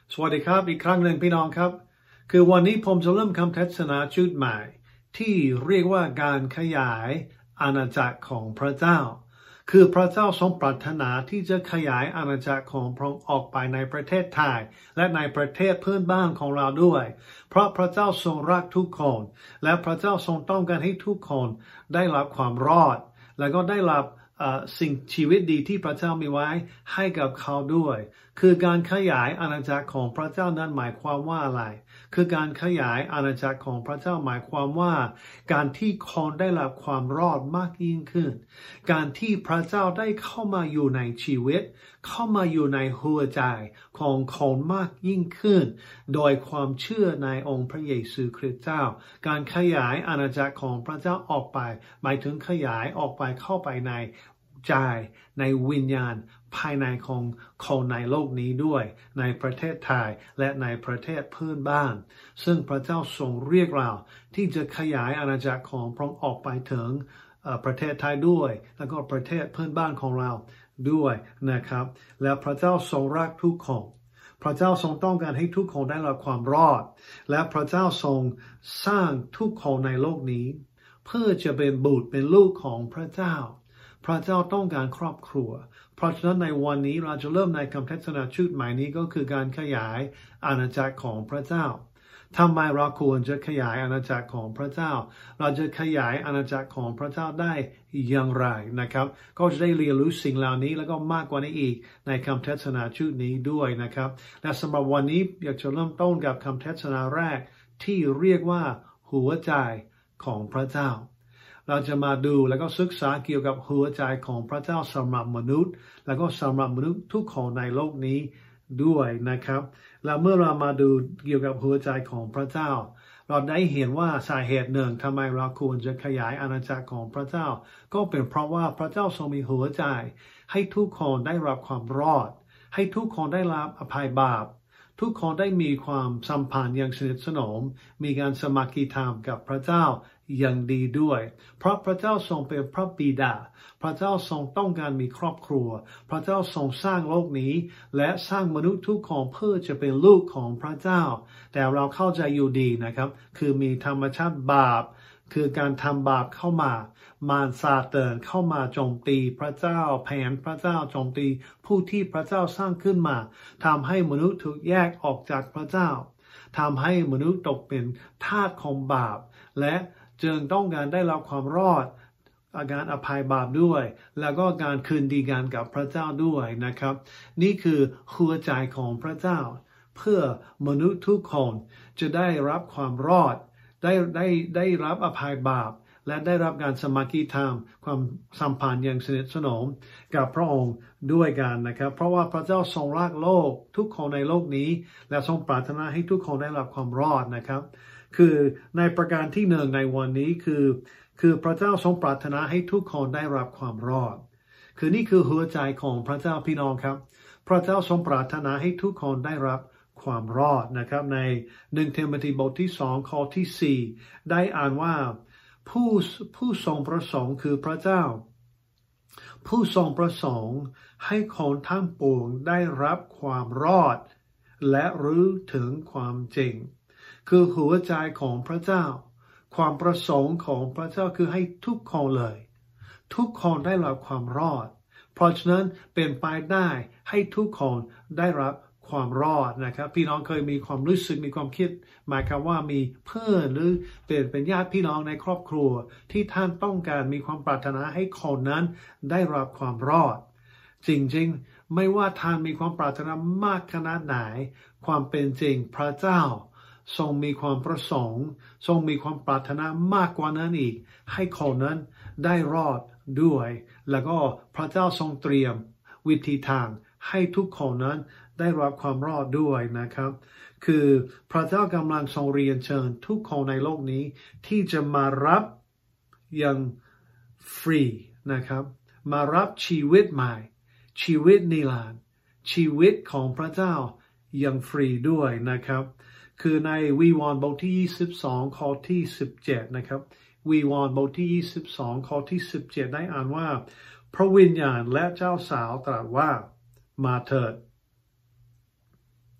สวัสดีครับอีกครั้งหนึ่งพี่น้องครับคือวันนี้ผมจะเริ่มคำเทศนาชุดใหม่ที่เรียกว่าการขยายอาณาจักรของพระเจ้าคือพระเจ้าทรงปรารถนาที่จะขยายอาณาจักรของพระองค์ออกไปในประเทศไทยและในประเทศเพื่อนบ้านของเราด้วยเพราะพระเจ้าทรงรักทุกคนและพระเจ้าทรงต้องการให้ทุกคนได้รับความรอดและก็ได้รับสิ่งชีวิตดีที่พระเจ้ามีไว้ให้กับเขาด้วยคือการขยายอาณาจักรของพระเจ้านั้นหมายความว่าอะไรคือการขยายอาณาจักรของพระเจ้าหมายความว่าการที่คนได้รับความรอดมากยิ่งขึ้นการที่พระเจ้าได้เข้ามาอยู่ในชีวิตเข้ามาอยู่ในหัวใจของคนมากยิ่งขึ้นโดยความเชื่อในองค์พระเยซูคริสต์เจ้าการขยายอาณาจักรของพระเจ้าออกไปหมายถึงขยายออกไปเข้าไปในใจในวิญญาณภายในของคนในโลกนี้ด้วยในประเทศไทยและในประเทศเพื่อนบ้านซึ่งพระเจ้าทรงเรียกเราที่จะขยายอาณาจักรของพระองค์ออกไปถึงประเทศไทยด้วยแล้วก็ประเทศเพื่อนบ้านของเราด้วยนะครับและพระเจ้าทรงรักทุกคนพระเจ้าทรงต้องการให้ทุกคนได้รับความรอดและพระเจ้าทรงสร้างทุกคนในโลกนี้เพื่อจะเป็นบุตรเป็นลูกของพระเจ้าพระเจ้าต้องการครอบครัวเพราะฉะนั้นในวันนี้เราจะเริ่มในคำเทศนาชุดใหม่นี้ก็คือการขยายอาณาจักรของพระเจ้าทำไมเราควรจะขยายอาณาจักรของพระเจ้าเราจะขยายอาณาจักรของพระเจ้าได้อย่างไรนะครับก็จะได้เรียนรู้สิ่งเหล่านี้แล้วก็มากกว่านี้อีกในคำเทศนาชุดนี้ด้วยนะครับและสำหรับวันนี้อยากจะเริ่มต้นกับคำเทศนาแรกที่เรียกว่าหัวใจของพระเจ้าเราจะมาดูแล้วก็ศึกษาเกี่ยวกับหัวใจของพระเจ้าสำหรับมนุษย์แล้วก็สำหรับมนุษย์ทุกคนในโลกนี้ด้วยนะครับและเมื่อเรามาดูเกี่ยวกับหัวใจของพระเจ้าเราได้เห็นว่าสาเหตุหนึ่งทำไมเราควรจะขยายอาณาจักรของพระเจ้าก็เป็นเพราะว่าพระเจ้าทรงมีหัวใจให้ทุกคนได้รับความรอดให้ทุกคนได้รับอภัยบาปทุกคนได้มีความสัมพันธ์อย่างสนิทสนมมีการสมัคคีธรรมกับพระเจ้าอย่างดีด้วยเพราะพระเจ้าทรงเป็นพระบิดาพระเจ้าทรงต้องการมีครอบครัวพระเจ้าทรงสร้างโลกนี้และสร้างมนุษย์ทุกคนเพื่อจะเป็นลูกของพระเจ้าแต่เราเข้าใจอยู่ดีนะครับคือมีธรรมชาติบาปคือการทำบาปเข้ามามารซาตานเข้ามาโจมตีพระเจ้าแผนพระเจ้าโจมตีผู้ที่พระเจ้าสร้างขึ้นมาทำให้มนุษย์ถูกแยกออกจากพระเจ้าทำให้มนุษย์ตกเป็นทาสของบาปและจึงต้องการได้รับความรอดการอภัยบาปด้วยแล้วก็การคืนดีกันกับพระเจ้าด้วยนะครับนี่คือหัวใจของพระเจ้าเพื่อมนุษย์ทุกคนจะได้รับความรอดได้รับอภัยบาปและได้รับการสมาธิธรรมความสัมพันธ์อย่างสนิทสนมกับพระองค์ด้วยกันนะครับเพราะว่าพระเจ้าทรงรักโลกทุกคนในโลกนี้และทรงปรารถนาให้ทุกคนได้รับความรอดนะครับคือในประการที่หนึ่งในวันนี้คือพระเจ้าทรงปรารถนาให้ทุกคนได้รับความรอดคือนี่คือหัวใจของพระเจ้าพี่น้องครับพระเจ้าทรงปรารถนาให้ทุกคนได้รับความรอดนะครับใน1 เทโมธีบทที่ 2 ข้อที่ 4ได้อ่านว่าผู้ทรงประสงค์คือพระเจ้าผู้ทรงประสงค์ให้คนทั้งปวงได้รับความรอดและรู้ถึงความจริงคือหัวใจของพระเจ้าความประสงค์ของพระเจ้าคือให้ทุกคนเลยทุกคนได้รับความรอดเพราะฉะนั้นเป็นไปได้ให้ทุกคนได้รับความรอดนะครับพี่น้องเคยมีความรู้สึกมีความคิดหมายความว่ามีเพื่อนหรือเป็นญาติพี่น้องในครอบครัวที่ท่านต้องการมีความปรารถนาให้คนนั้นได้รับความรอดจริงๆไม่ว่าท่านมีความปรารถนามากขนาดไหนความเป็นจริงพระเจ้าทรงมีความประสงค์ทรงมีความปรารถนามากกว่านั้นอีกให้คนนั้นได้รอดด้วยแล้วก็พระเจ้าทรงเตรียมวิธีทางให้ทุกคนนั้นได้รับความรอดด้วยนะครับคือพระเจ้ากำลังทรงเรียนเชิญทุกคนในโลกนี้ที่จะมารับอย่างฟรีนะครับมารับชีวิตใหม่ชีวิตนิรันดร์ชีวิตของพระเจ้าอย่างฟรีด้วยนะครับคือในวิวรณ์บทที่22ข้อที่17นะครับวิวรณ์บทที่22ข้อที่17ได้อ่านว่าพระวิญญาณและเจ้าสาวตรัสว่ามาเถิด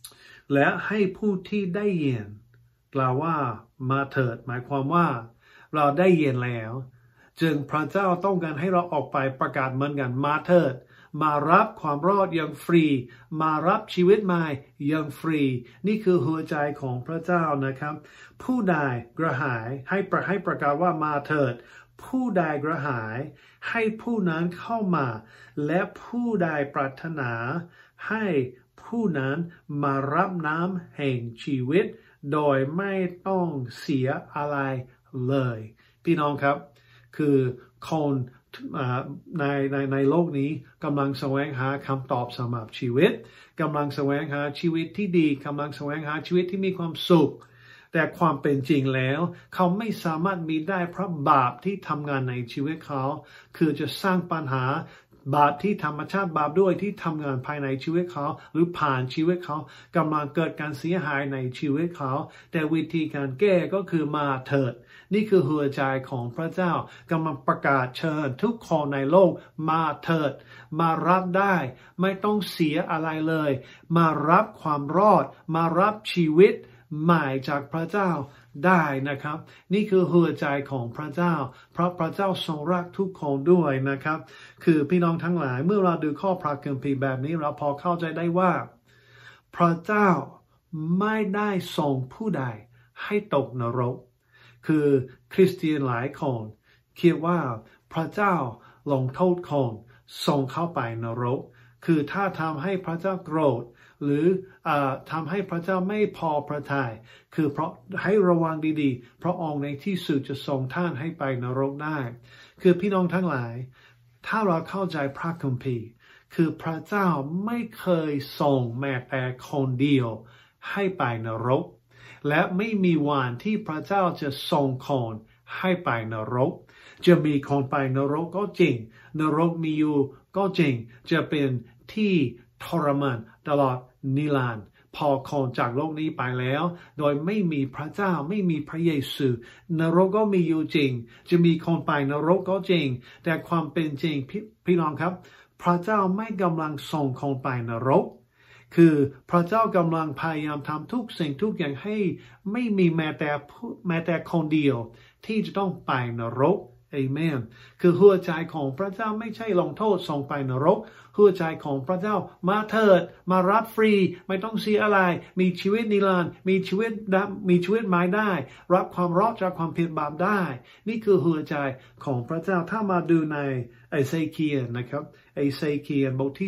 และให้ผู้ที่ได้ยินกล่าวว่ามาเถิดหมายความว่าเราได้ยินแล้วจึงพระเจ้าต้องการให้เราออกไปประกาศเหมือนกันมาเถิดมารับความรอดอย่างฟรีมารับชีวิตใหม่อย่างฟรีนี่คือหัวใจของพระเจ้านะครับผู้ใดกระหายให้ประกาศว่ามาเถิดผู้ใดกระหายให้ผู้นั้นเข้ามาและผู้ใดปรารถนาให้ผู้นั้นมารับน้ำแห่งชีวิตโดยไม่ต้องเสียอะไรเลยพี่น้องครับคือคนในโลกนี้กำลังแสวงหาคำตอบสำหรับชีวิตกำลังแสวงหาชีวิตที่ดีกำลังแสวงหาชีวิตที่มีความสุขแต่ความเป็นจริงแล้วเขาไม่สามารถมีได้เพราะบาปที่ทำงานในชีวิตเขาคือจะสร้างปัญหาบาปที่ธรรมชาติบาปด้วยที่ทำงานภายในชีวิตเขาหรือผ่านชีวิตเขากำลังเกิดการเสียหายในชีวิตเขาแต่วิธีการแก้ก็คือมาเถิดนี่คือหัวใจของพระเจ้ากำลังประกาศเชิญทุกคนในโลกมาเถิดมารับได้ไม่ต้องเสียอะไรเลยมารับความรอดมารับชีวิตใหม่จากพระเจ้าได้นะครับนี่คือหัวใจของพระเจ้าเพราะพระเจ้าทรงรักทุกคนด้วยนะครับคือพี่น้องทั้งหลายเมื่อเราดูข้อพระคัมภีร์แบบนี้เราพอเข้าใจได้ว่าพระเจ้าไม่ได้ส่งผู้ใดให้ตกนรกคือคริสเตียนหลายคนคิดว่าพระเจ้าลงโทษคนส่งเข้าไปนรกคือถ้าทำให้พระเจ้าโกรธหรือทำให้พระเจ้าไม่พอพระทัยคือเพราะให้ระวังดีๆพระองค์ในที่สุดจะส่งท่านให้ไปนรกได้คือพี่น้องทั้งหลายถ้าเราเข้าใจพระคัมภีร์คือพระเจ้าไม่เคยส่งแม้แต่คนเดียวให้ไปนรกและไม่มีวันที่พระเจ้าจะส่งคนให้ไปนรกจะมีคนไปนรกก็จริงนรกมีอยู่ก็จริงจะเป็นที่ทรมานตลอดนิรันดร์พอคนจากโลกนี้ไปแล้วโดยไม่มีพระเจ้าไม่มีพระเยซูนรกก็มีอยู่จริงจะมีคนไปนรกก็จริงแต่ความเป็นจริงพี่น้องครับพระเจ้าไม่กำลังส่งคนไปนรกคือพระเจ้ากำลังพยายามทำทุกสิ่งทุกอย่างให้ไม่มีแม้แต่คนเดียวที่จะต้องไปนรกเอเมนคือหัวใจของพระเจ้าไม่ใช่ลงโทษส่งไปนรกหัวใจของพระเจ้ามาเถิดมารับฟรีไม่ต้องเสียอะไรมีชีวิตนิรันดร์มีชีวิตใหม่ได้รับความรอดจากความผิดบาปได้นี่คือหัวใจของพระเจ้าถ้ามาดูในเอเซเคียลนะครับเอเซเคียลบทที่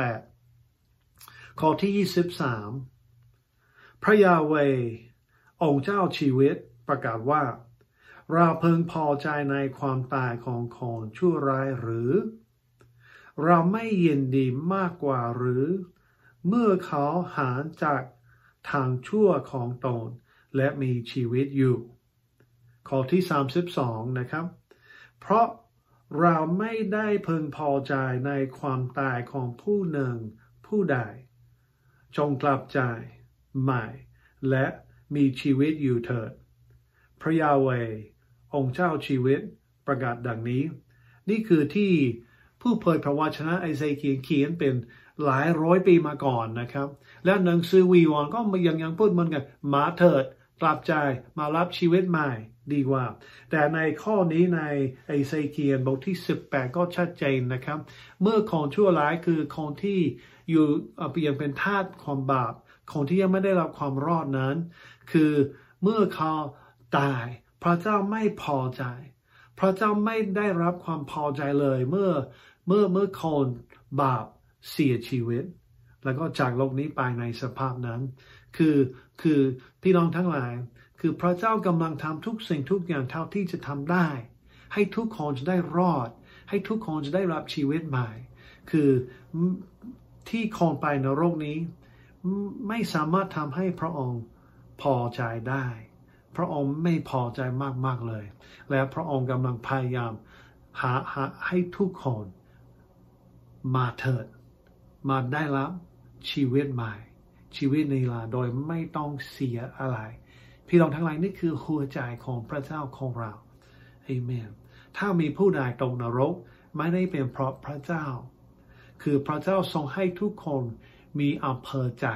18ข้อที่23พระยาเวห์องค์เจ้าชีวิตประกาศว่าเราพึงพอใจในความตายของคนชั่วร้ายหรือเราไม่ยินดีมากกว่าหรือเมื่อเขาหาจากทางชั่วของตนและมีชีวิตอยู่ข้อที่32นะครับเพราะเราไม่ได้พึงพอใจในความตายของผู้หนึ่งผู้ใดจงกลับใจใหม่และมีชีวิตอยู่เถิดพระยาเวห์องค์เจ้าชีวิตประกาศดังนี้นี่คือที่ผู้เผยพระวจนะไอเซเคียลเขียนเป็นหลายร้อยปีมาก่อนนะครับและหนังสือวีวอนก็ยังพูดเหมือนกันมาเถิดกลับใจมารับชีวิตใหม่ดีกว่าแต่ในข้อนี้ในไอเซเคียลบทที่18ก็ชัดเจนนะครับเมื่อคนชั่วร้ายคือคนที่อยู่ยังเป็นทาสความบาปคนที่ยังไม่ได้รับความรอดนั้นคือเมื่อเขาตายพระเจ้าไม่พอใจพระเจ้าไม่ได้รับความพอใจเลยเมื่อคนบาปเสียชีวิตแล้วก็จากโลกนี้ไปในสภาพนั้นคือพี่น้องทั้งหลายคือพระเจ้ากำลังทำทุกสิ่งทุกอย่างเท่าที่จะทำได้ให้ทุกคนจะได้รอดให้ทุกคนจะได้รับชีวิตใหม่คือที่คนไปนรกนี้ไม่สามารถทำให้พระองค์พอใจได้พระองค์ไม่พอใจมากๆเลยและพระองค์กำลังพยายามหาให้ทุกคนมาเถิดมาได้รับชีวิตใหม่ชีวิตนิรันดร์โดยไม่ต้องเสียอะไรพี่น้องทั้งหลายนี่คือหัวใจของพระเจ้าของเราเอเมนถ้ามีผู้ใดตกนรกไม่ได้เป็นเพราะพระเจ้าคือพระเจ้าทรงให้ทุกคนมีอำเภอใจ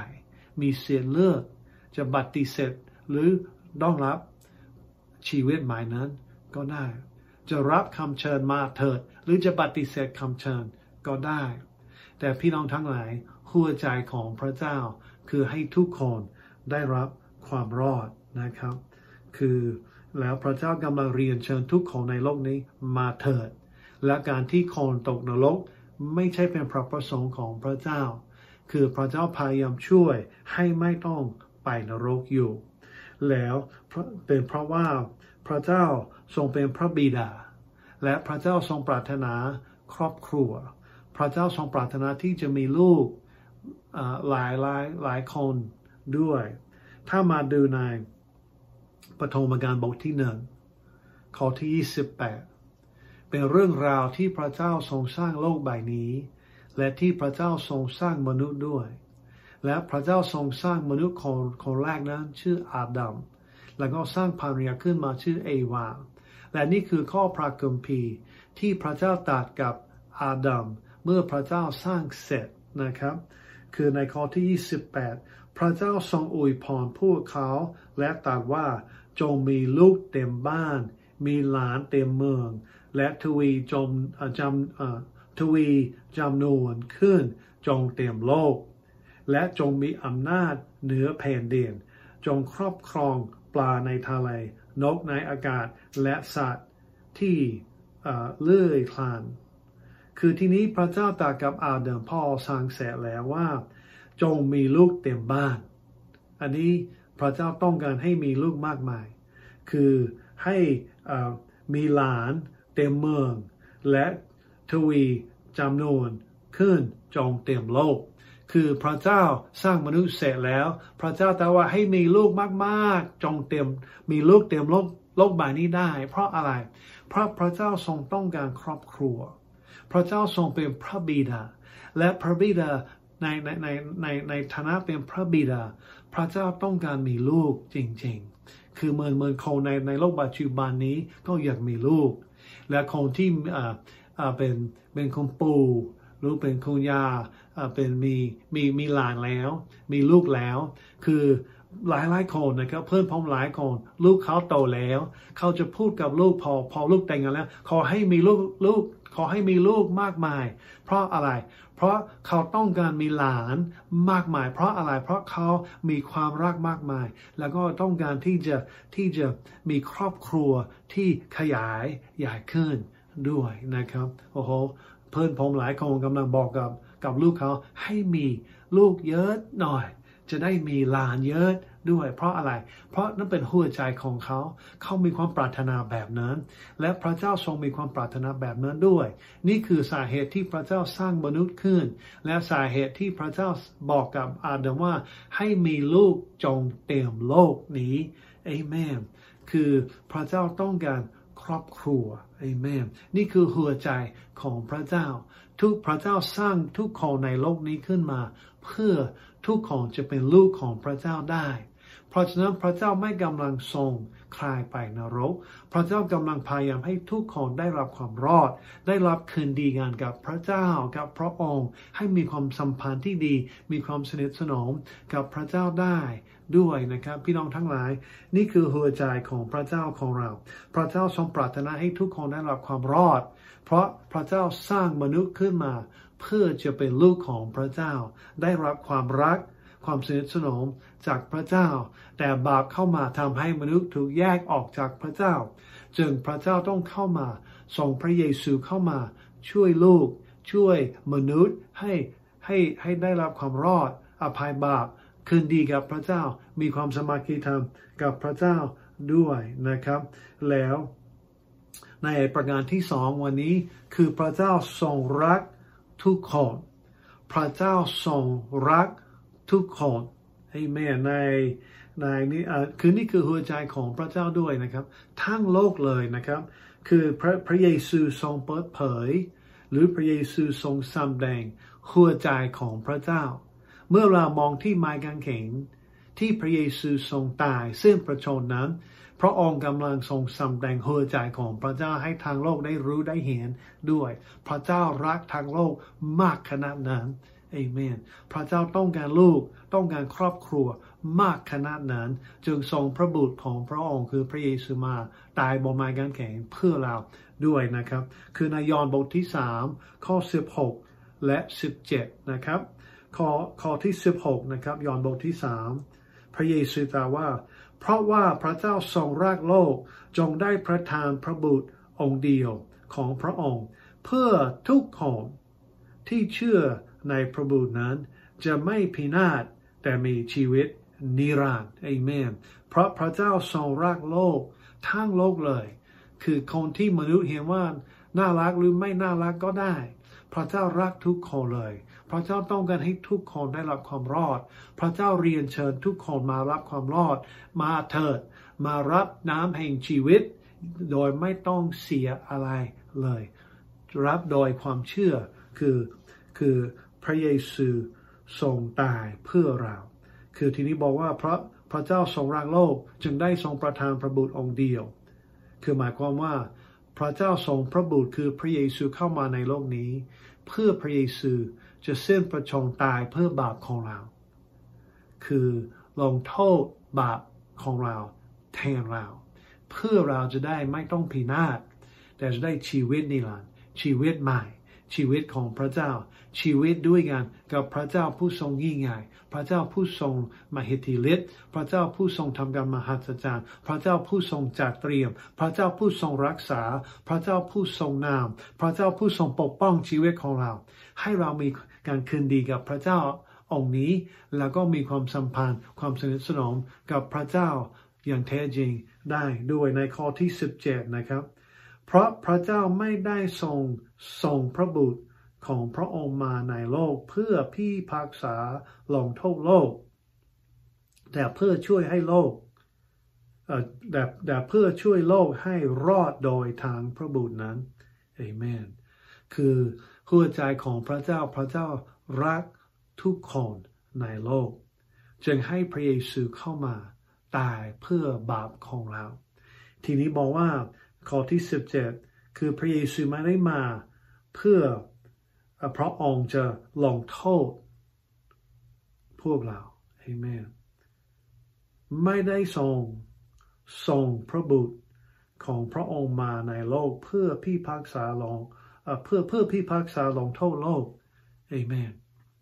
มีเสียเลือกจะปฏิเสธหรือต้องรับชีวิตใหม่นั้นก็ได้จะรับคำเชิญมาเถิดหรือจะปฏิเสธคำเชิญก็ได้แต่พี่น้องทั้งหลายหัวใจของพระเจ้าคือให้ทุกคนได้รับความรอดนะครับคือแล้วพระเจ้ากำลังเรียนเชิญทุกคนในโลกนี้มาเถิดและการที่คนตกนรกไม่ใช่เป็นพระประสงค์ของพระเจ้าคือพระเจ้าพยายามช่วยให้ไม่ต้องไปนรกอยู่แล้วเป็นเพราะว่าพระเจ้าทรงเป็นพระบิดาและพระเจ้าทรงปรารถนาครอบครัวพระเจ้าทรงปรารถนาที่จะมีลูกหลายคนด้วยถ้ามาดูในปฐมกาลบทที่1ข้อที่28เป็นเรื่องราวที่พระเจ้าทรงสร้างโลกใบนี้และที่พระเจ้าทรงสร้างมนุษย์ด้วยและพระเจ้าทรงสร้างมนุษย์คนแรกนั้นชื่ออาดัมแล้วก็สร้างภรรยาขึ้นมาชื่อเอวาและนี่คือข้อพระคัมภีร์ที่พระเจ้าตรัสกับอาดัมเมื่อพระเจ้าสร้างเสร็จนะครับคือในข้อที่28พระเจ้าทรงอวยพรพวกเขาและตรัสว่าจงมีลูกเต็มบ้านมีหลานเต็มเมืองและทวีจำนวนขึ้นจงเต็มโลกและจงมีอำนาจเหนือแผ่นดินจงครอบครองปลาในทะเลนกในอากาศและสัตว์ที่เลื้อยคลานคือที่นี้พระเจ้าตรัสกับอาดัมพ่อสร้างเสร็จแล้วว่าจงมีลูกเต็มบ้านอันนี้พระเจ้าต้องการให้มีลูกมากมายคือให้มีหลานเต็มเมืองและทวีจำนวนขึ้นจงเต็มโลกคือพระเจ้าสร้างมนุษย์เสร็จแล้วพระเจ้าตรัสว่าให้มีลูกมากๆจงเต็มมีลูกเต็มโลกใบนี้ได้เพราะอะไรเพราะพระเจ้าทรงต้องการครอบครัวพระเจ้าทรงเป็นพระบิดาและพระบิดาในฐานะเป็นพระบิดาพระเจ้าต้องการมีลูกจริงๆคือเหมือนคนในโลกปัจจุบันนี้ก็อยากมีลูกและคนที่เป็นคุณปู่หรือเป็นคุณย่าเป็นมีหลานแล้วมีลูกแล้วคือหลายคนนะครับเพื่อนผมหลายคนลูกเขาโตแล้วเขาจะพูดกับลูกพอลูกแต่งงานแล้วขอให้มีลูกขอให้มีลูกมากมายเพราะอะไรเพราะเขาต้องการมีหลานมากมายเพราะอะไรเพราะเขามีความรักมากมายแล้วก็ต้องการที่จะมีครอบครัวที่ขยายใหญ่ขึ้นด้วยนะครับโอ้โหเพื่อนผมหลายคนกำลังบอกกับลูกเขาให้มีลูกเยอะหน่อยจะได้มีหลานเยอะด้วยเพราะอะไรเพราะนั่นเป็นหัวใจของเขามีความปรารถนาแบบนั้นและพระเจ้าทรงมีความปรารถนาแบบนั้นด้วยนี่คือสาเหตุที่พระเจ้าสร้างมนุษย์ขึ้นและสาเหตุที่พระเจ้าบอกกับอาดัมว่าให้มีลูกจงเต็มโลกนี้เอเมนคือพระเจ้าต้องการครอบครัวเอเมนนี่คือหัวใจของพระเจ้าพระเจ้าสร้างทุกคนในโลกนี้ขึ้นมาเพื่อทุกคนจะเป็นลูกของพระเจ้าได้เพราะฉะนั้นพระเจ้าไม่กำลังส่งใครไปนรกพระเจ้ากำลังพยายามให้ทุกคนได้รับความรอดได้รับคืนดีกันกับพระเจ้ากับพระองค์ให้มีความสัมพันธ์ที่ดีมีความสนิทสนมกับพระเจ้าได้ด้วยนะครับพี่น้องทั้งหลายนี่คือหัวใจของพระเจ้าของเราพระเจ้าทรงปรารถนาให้ทุกคนได้รับความรอดเพราะพระเจ้าสร้างมนุษย์ขึ้นมาเพื่อจะเป็นลูกของพระเจ้าได้รับความรักความสนิทสนมจากพระเจ้าแต่บาปเข้ามาทำให้มนุษย์ถูกแยกออกจากพระเจ้าจึงพระเจ้าต้องเข้ามาส่งพระเยซูเข้ามาช่วยลูกช่วยมนุษย์ให้ได้รับความรอดอภัยบาปคืนดีกับพระเจ้ามีความสมาธิธรรมกับพระเจ้าด้วยนะครับแล้วในประการที่สองวันนี้คือพระเจ้าทรงรักทุกคนพระเจ้าทรงรักทุกคนให้แม่ในนี้คือนี่คือหัวใจของพระเจ้าด้วยนะครับทั้งโลกเลยนะครับคือพระเยซูทรงเปิดเผยหรือพระเยซูทรงแสดงหัวใจของพระเจ้าเมื่อเรามองที่ไม้กางเขนที่พระเยซูทรงตายซึ่งพระชนนั้นพระองค์กำลังทรงแสดงหัวใจของพระเจ้าให้ทางโลกได้รู้ได้เห็นด้วยพระเจ้ารักทางโลกมากขนาดนั้นเอเมนพระเจ้าต้องการลูกต้องการครอบครัวมากขนาดนั้นจึงส่งพระบุตรของพระองค์คือพระเยซูมาตายบนไม้กางเขนเพื่อเราด้วยนะครับคือในยอห์นบทที่3ข้อ16และ17นะครับข้อที่16นะครับยอห์นบทที่3พระเยซูตรัสว่าเพราะว่าพระเจ้าทรงรักโลกจงได้ประทานพระบุตรองค์เดียวของพระองค์เพื่อทุกคนที่เชื่อในพระบุตรนั้นจะไม่พินาศแต่มีชีวิตนิรันดร์เอเมนเพราะพระเจ้าทรงรักโลกทั้งโลกเลยคือคนที่มนุษย์เห็นว่าน่ารักหรือไม่น่ารักก็ได้พระเจ้ารักทุกคนเลยพระเจ้าต้องการให้ทุกคนได้รับความรอดพระเจ้าเรียนเชิญทุกคนมารับความรอดมาเถิดมารับน้ำแห่งชีวิตโดยไม่ต้องเสียอะไรเลยรับโดยความเชื่อคือพระเยซูทรงตายเพื่อเราคือทีนี้บอกว่าเพราะพระเจ้าทรงรักโลกจึงได้ทรงประทานพระบุตรองค์เดียวคือหมายความว่าพระเจ้าทรงพระบุตรคือพระเยซูเข้ามาในโลกนี้เพื่อพระเยซูจะสิ้นพระชนม์ตายเพื่อบาปของเราคือลงโทษบาปของเราแทนเราเพื่อเราจะได้ไม่ต้องพินาศแต่จะได้ชีวิตนิรันดร์ชีวิตใหม่ชีวิตของพระเจ้าชีวิตด้วยกันกับพระเจ้าผู้ทรงยิ่งใหญ่พระเจ้าผู้ทรงมหิทธิฤทธิ์พระเจ้าผู้ทรงทำการมหัศจรรย์พระเจ้าผู้ทรงจัดเตรียมพระเจ้าผู้ทรงรักษาพระเจ้าผู้ทรงนามพระเจ้าผู้ทรงปกป้องชีวิตของเราให้เรามีการคืนดีกับพระเจ้าองค์นี้แล้วก็มีความสัมพันธ์ความสนิทสนมกับพระเจ้าอย่างแท้จริงได้ด้วยในข้อที่17นะครับเพราะพระเจ้าไม่ได้ส่งพระบุตรของพระองค์มาในโลกเพื่อพิพากษาลงโทษโลกแต่เพื่อช่วยให้โลกแต่เพื่อช่วยโลกให้รอดโดยทางพระบุตรนั้นเอเมนคือหัวใจของพระเจ้าพระเจ้ารักทุกคนในโลกจึงให้พระเยซูเข้ามาตายเพื่อบาปของเราทีนี้บอกว่าข้อที่17คือพระเยซูไม่ได้มาเพื่อพระองค์จะลงโทษพวกเราเอเมนไม่ได้ส่งพระบุตรของพระองค์มาในโลกเพื่อพิพากษาเพื่อพิพากษาลงโทษโลกเอเมน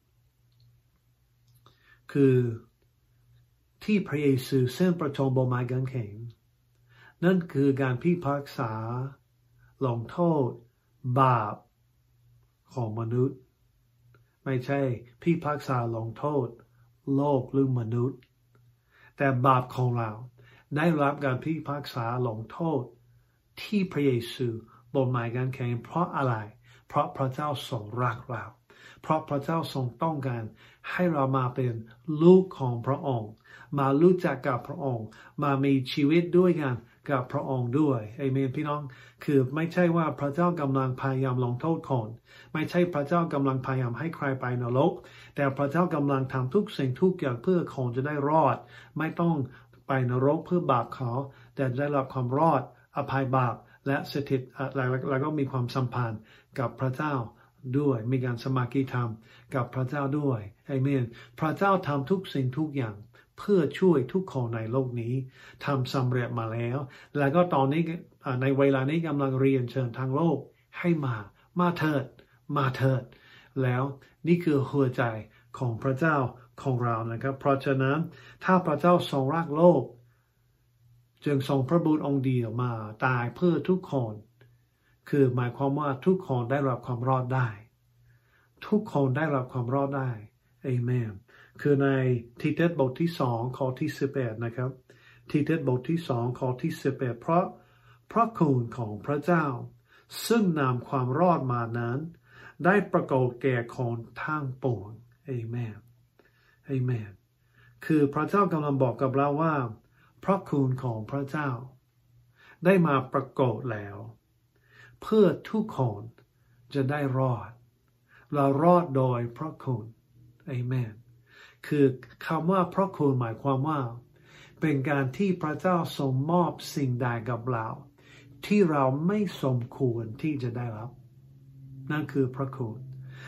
คือที่พระเยซูสิ้นพระชนม์บนไม้กางเขนนั่นคือการพิพากษาลงโทษบาปของมนุษย์ไม่ใช่พิพากษาลงโทษโลกหรือมนุษย์แต่บาปของเราได้รับการพิพากษาลงโทษที่พระเยซูบนไม้กางเขนเพราะอะไรเพราะพระเจ้าทรงรักเราเพราะพระเจ้าทรงต้องการให้เรามาเป็นลูกของพระองค์มารู้จักกับพระองค์มามีชีวิตด้วยกันกับพระองค์ด้วยเอเมนพี่น้องคือไม่ใช่ว่าพระเจ้ากำลังพยายามลงโทษคนไม่ใช่พระเจ้ากำลังพยายามให้ใครไปนรกแต่พระเจ้ากำลังทำทุกสิ่งทุกอย่างเพื่อคนจะได้รอดไม่ต้องไปนรกเพื่อบาปเขาแต่ได้รับความรอดอภัยบาปและสถิตแล้วก็มีความสัมพันธ์กับพระเจ้าด้วยมีการสมากิธรรมกับพระเจ้าด้วยเอเมนพระเจ้าทำทุกสิ่งทุกอย่างเพื่อช่วยทุกคนในโลกนี้ทำสำเร็จมาแล้วก็ตอนนี้ในเวลานี้กำลังเรียนเชิญทางโลกให้มาเถิดแล้วนี่คือหัวใจของพระเจ้าของเรานะครับเพราะฉะนั้นถ้าพระเจ้าทรงรักโลกจึงทรงพระบุตรองค์เดียวมาตายเพื่อทุกคนคือหมายความว่าทุกคนได้รับความรอดได้ทุกคนได้รับความรอดได้เอเมนคือในทีเทสบทที่2ข้อที่18นะครับทีเทสบทที่2ข้อที่18เพราะพระคุณของพระเจ้าซึ่งนำความรอดมานั้นได้ปรากฏแก่คนทั้งปวงเอเมนเอเมนคือพระเจ้ากำลังบอกกับเราว่าพระคุณของพระเจ้าได้มาปรากฏแล้วเพื่อทุกคนจะได้รอดเรารอดโดยพระคุณเอเมนคือคำว่าพระคุณหมายความว่าเป็นการที่พระเจ้าทรงมอบสิ่งใดกับเราที่เราไม่สมควรที่จะได้รับนั่นคือพระคุณ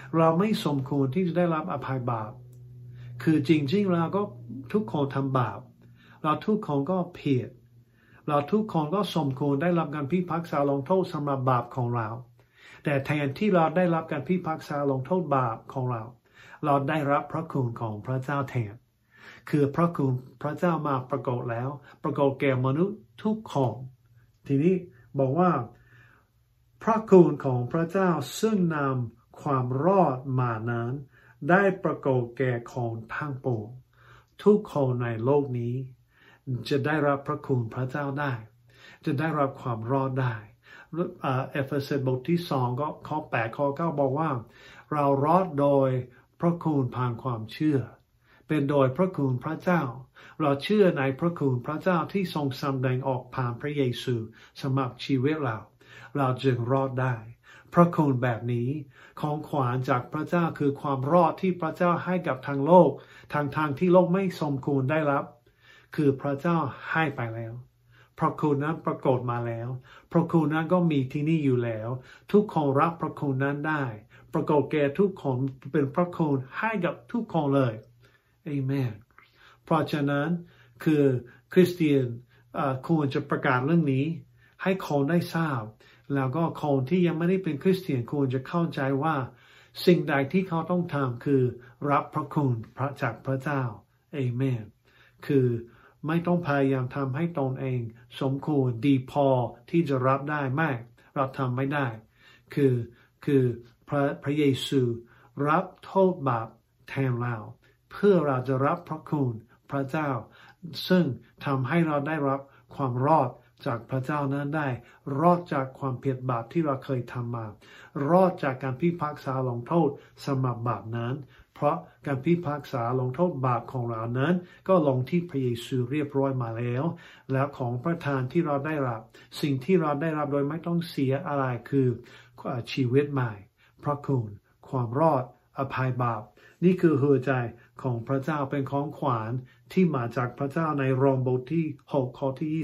เราไม่สมควรที่จะได้รับอภัยบาปคือจริงๆเราก็ทุกคนทำบาปเราทุกคนก็ผิดเราทุกคนก็สมควรได้รับการพิพากษาลงโทษสำหรับบาปของเราแต่แทนที่เราได้รับการพิพากษาลงโทษบาปของเราเราได้รับพระคุณของพระเจ้าแทนคือพระคุณพระเจ้ามาปรากฏแล้วปรากฏแก่มนุษย์ทุกคนทีนี้บอกว่าพระคุณของพระเจ้าซึ่งนำความรอดมานั้นได้ปรากฏแก่คนทั้งปวงทุกคนในโลกนี้จะได้รับพระคุณพระเจ้าได้จะได้รับความรอดได้เอเฟซัสบทที่2ก็ข้อ8ข้อ9บอกว่าเรารอดโดยพระคุณผ่านความเชื่อเป็นโดยพระคุณพระเจ้าเราเชื่อในพระคุณพระเจ้าที่ทรงแสดงออกผ่านพระเยซูสำหรับชีวิตเราจึงรอดได้พระคุณแบบนี้ของขวัญจากพระเจ้าคือความรอดที่พระเจ้าให้กับทางโลกทางที่โลกไม่สมควรได้รับคือพระเจ้าให้ไปแล้วพระคุณนั้นปรากฏมาแล้วพระคุณนั้นก็มีที่นี่อยู่แล้วทุกคนรับพระคุณนั้นได้ปรากฏแก่ทุกคนเป็นพระคุณให้กับทุกคนเลยเอเมนเพราะฉะนั้นคือคริสเตียนควรจะประกาศเรื่องนี้ให้คนได้ทราบแล้วก็คนที่ยังไม่ได้เป็นคริสเตียนควรจะเข้าใจว่าสิ่งใดที่เขาต้องทำคือรับพระคุณจากพระเจ้าเอเมนคือไม่ต้องพยายามทำให้ตนเองสมควรดีพอที่จะรับได้ไม่เราทำไม่ได้คือพระเยซูรับโทษบาปแทนเราเพื่อเราจะรับพระคุณพระเจ้าซึ่งทำให้เราได้รับความรอดจากพระเจ้านั้นได้รอดจากความผิดบาปที่เราเคยทำมารอดจากการพิพากษาลงโทษสำหรับบาปนั้นเพราะการพิพากษาลงโทษบาปของเรานั้นก็ลงที่พระเยซูเรียบร้อยมาแล้วแล้วของประทานที่เราได้รับสิ่งที่เราได้รับโดยไม่ต้องเสียอะไรคือชีวิตใหม่พระคุณความรอดอภัยบาปนี่คือหัวใจของพระเจ้าเป็นของขวัญที่มาจากพระเจ้าในโรมบทที่6ข้อที่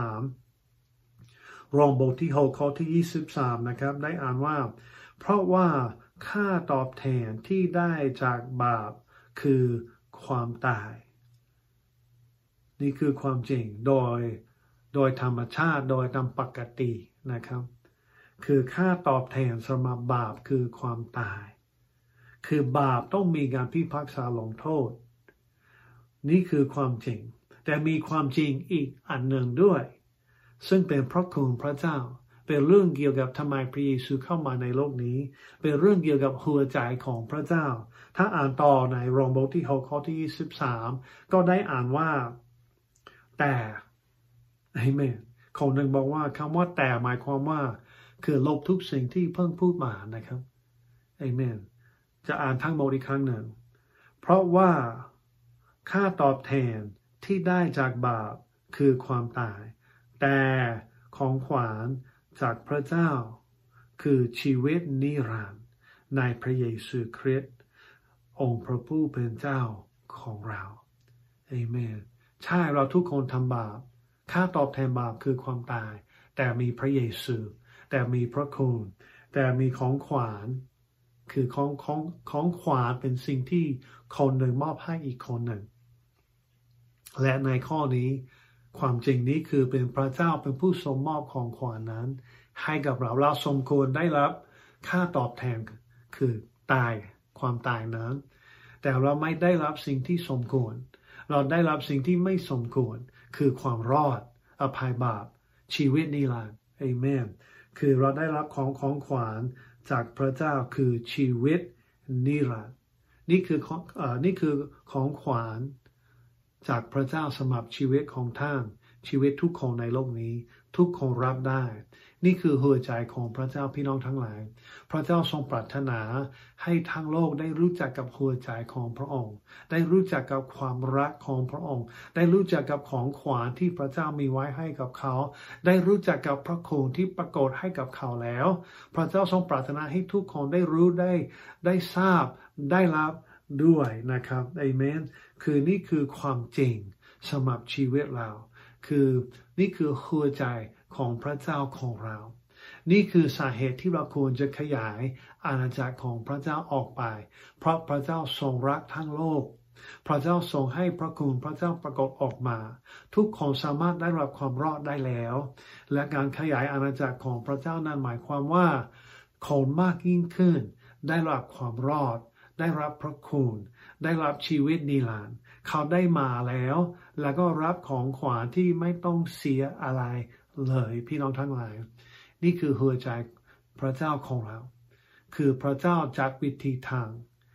23โรมบทที่6ข้อที่23นะครับได้อ่านว่าเพราะว่าค่าตอบแทนที่ได้จากบาปคือความตายนี่คือความจริงโดยธรรมชาติโดยตามปกตินะครับคือค่าตอบแทนสำหรับบาปคือความตายคือบาปต้องมีการพิพากษาลงโทษนี่คือความจริงแต่มีความจริงอีกอันหนึ่งด้วยซึ่งเป็นพระคุณพระเจ้าเป็นเรื่องเกี่ยวกับทำไมพระเยซูเข้ามาในโลกนี้เป็นเรื่องเกี่ยวกับหัวใจของพระเจ้าถ้าอ่านต่อในโรมบทที่6ข้อที่23ก็ได้อ่านว่าแต่เอเมนคนหนึ่งบอกว่าคำว่าแต่หมายความว่าคือลบทุกสิ่งที่เพิ่งพูดมานะครับเอเมนจะอ่านทั้งหมดอีกครั้งหนึ่งเพราะว่าค่าตอบแทนที่ได้จากบาปคือความตายแต่ของขวัญจากพระเจ้าคือชีวิตนิรันดร์ในพระเยซูคริสต์องค์พระผู้เป็นเจ้าของเราเอเมนใช่เราทุกคนทำบาปค่าตอบแทนบาปคือความตายแต่มีพระเยซูแต่มีพระคุณแต่มีของขวัญคือของขวัญเป็นสิ่งที่คนหนึ่งมอบให้อีกคนหนึ่งและในข้อนี้ความจริงนี้คือเป็นพระเจ้าเป็นผู้ทรงมอบของขวัญนั้นให้กับเราสมควรได้รับค่าตอบแทนคือตายความตายนั้นแต่เราไม่ได้รับสิ่งที่สมควรเราได้รับสิ่งที่ไม่สมควรคือความรอดอภัยบาปชีวิตนิรันดร์เอเมนคือเราได้รับของขวัญจากพระเจ้าคือชีวิตนิรันดร์นี่คือของขวัญจากพระเจ้าสำหรับชีวิตของท่านชีวิตทุกคนในโลกนี้ทุกคนรับได้นี่คือหัวใจของพระเจ้าพี่น้องทั้งหลายพระเจ้าทรงปรารถนาให้ทั้งโลกได้รู้จักกับหัวใจของพระองค์ได้รู้จักกับความรักของพระองค์ได้รู้จักกับของขวัญที่พระเจ้ามีไว้ให้กับเขาได้รู้จักกับพระคุณที่ปรากฏให้กับเขาแล้วพระเจ้าทรงปรารถนาให้ทุกคนได้รู้ได้ทราบได้รับด้วยนะครับเอเมนคือนี่คือความจริงสำหรับชีวิตเราคือนี่คือหัวใจของพระเจ้าของเรานี่คือสาเหตุที่เราควรจะขยายอาณาจักรของพระเจ้าออกไปเพราะพระเจ้าทรงรักทั้งโลกพระเจ้าทรงให้พระคุณพระเจ้าปรากฏออกมาทุกคนสามารถได้รับความรอดได้แล้วและการขยายอาณาจักรของพระเจ้านั้นหมายความว่าคนมากยิ่งขึ้นได้รับความรอดได้รับพระคุณได้รับชีวิตนิรันดร์เขาได้มาแล้วแล้วก็รับของขวัญที่ไม่ต้องเสียอะไรเลยพี่น้องทั้งหลายนี่คือหัวใจพระเจ้าของเราคือพระเจ้าจัดวิธีทาง